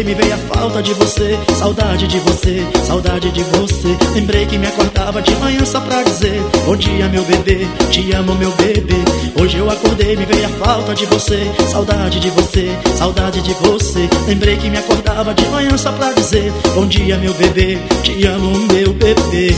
me veio a falta de você, saudade de você, saudade de você. Lembrei que me acordava de manhã só pra dizer bom dia meu bebê, te amo meu bebê. Hoje eu acordei, me veio a falta de você, saudade de você, saudade de você. Lembrei que me acordava de manhã só pra dizer bom dia meu bebê, te amo meu bebê.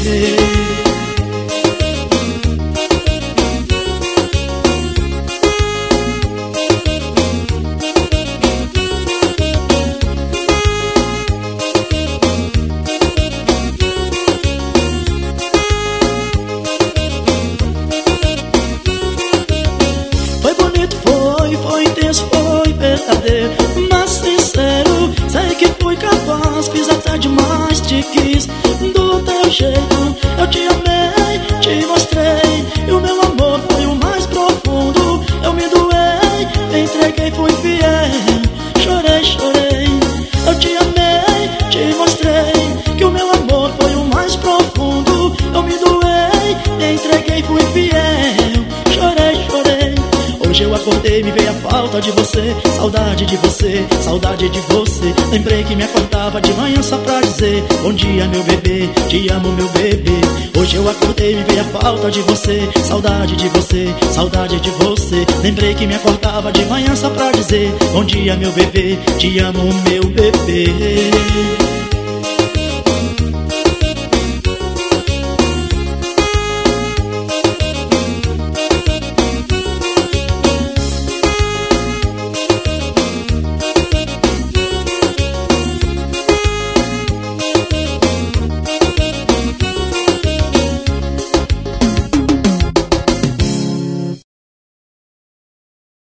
Foi intenso, foi verdadeiro, mas sincero. Sei que fui capaz, fiz até demais, te quis do teu jeito. Eu te amei, te mostrei, e o meu amor foi o mais profundo. Eu me doei, me entreguei, fui fiel. Chorei, chorei, eu te amei, te mostrei, que o meu amor foi o mais profundo. Eu me doei, me entreguei, fui fiel. Chorei, chorei. Hoje eu acordei, me veio a falta de você, saudade de você, saudade de você. Lembrei que me acordava de manhã só pra dizer bom dia meu bebê, te amo meu bebê. Hoje eu acordei, me veio a falta de você, saudade de você, saudade de você. Lembrei que me acordava de manhã só pra dizer bom dia meu bebê, te amo meu bebê.